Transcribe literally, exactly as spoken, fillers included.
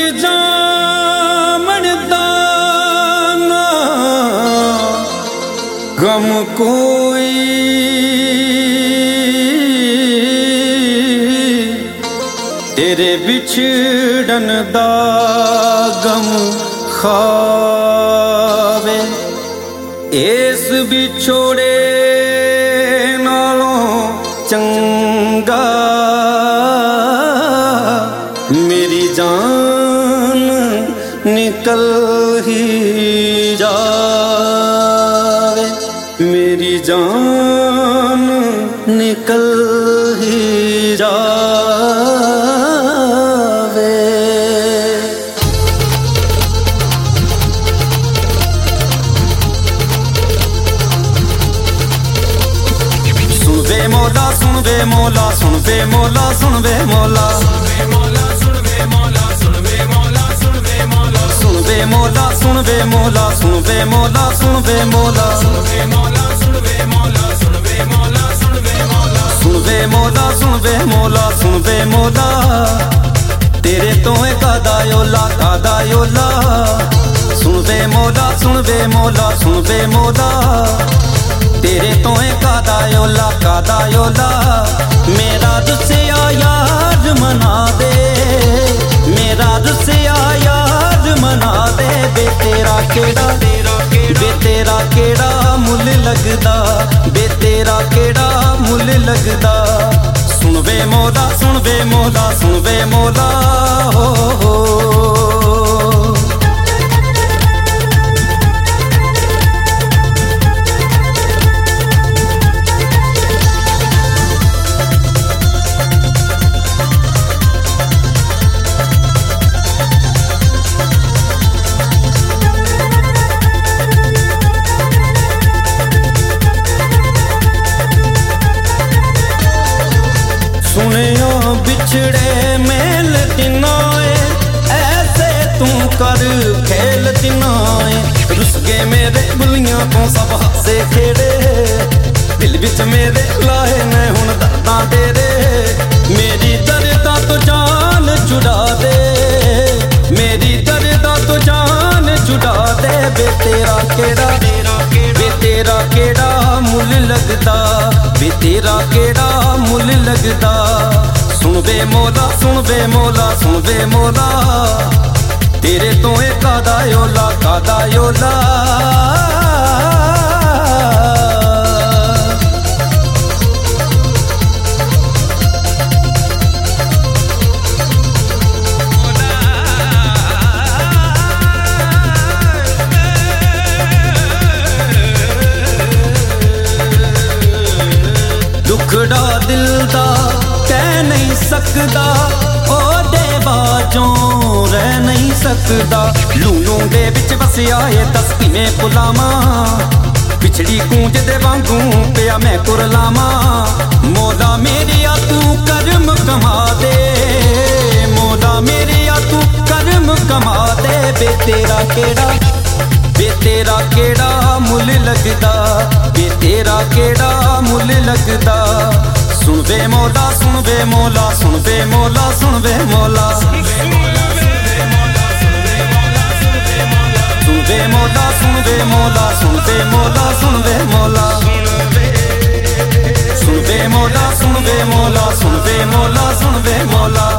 जामणदा ना गम कोई तेरे बिछड़न दा गम खावे इस बिछोड़े नालों चंगा मेरी जान निकल ही जावे मेरी जान निकल ही जावे। सुन वे मौला सुन वे मौला सुन वे मौला सुन वे मौला सुन वे मौला सुन वे मौला सुन वे मौला सुन वे मौला सुन वे मौला सुन वे मौला सुन वे मौला सुन वे मौला सुन वे मौला सुन वे मौला सुन वे मौला सुन वे मौला सुन वे मौला सुन वे मौला तेरे तो है कादा योला कादा योला सुन वे मौला सुन वे मौला सुन वे मौला तेरे तो है कादा योला कादा योला मेरा दुसिया याद मना दे मेरा दुसिया याद मना दे बे तेरा केड़ा बे तेरा केड़ा मुल लगदा बे तेरा केड़ा मुल लगदा सुन वे मौला सुन वे मौला सुन वे मौला हो, हो। सुनिया बिछड़े मेल दिनाए ऐसे तू कर खेल दिनाए रुस गए मेरे बुलियां तो सब हासे खेड़े दिल विच मेरे लाए ने हुण दर्दां तेरे मेरी दर्दां तो जान छुड़ा दे मेरी दर्दां तो जान छुड़ा दे बे तेरा केड़ा बे तेरा केड़ा मुल लगदा बे तेरा केड़ा मुल लगदा सुन वे मौला सुन वे मौला सुन वे मौला तेरे तो है कादा योला कादा योला दुखड़ा दिल दा कह नहीं सकदा ओ दे बाजों रह नहीं सकदा लूनू दे विच वसिया है दस किवें पुलावा पिछड़ी गूंज दे वांगू पिया मैं कुरलावा मौला मेरे आ तू करम कमा दे मौला मेरे आ तू करम कमा दे बे तेरा केड़ा बे तेरा केड़ा मुल लगदा बे तेरा केड़ा मुल लगदा सुन वे मौला सुन वे मौला सुन वे मौला सुन वे मौला सुन वे मौला सुन वे मौला सुन वे मौला सुन वे मौला सुन वे मौला सुन वे मौला सुन वे मौला सुन वे मौला सुन वे मौला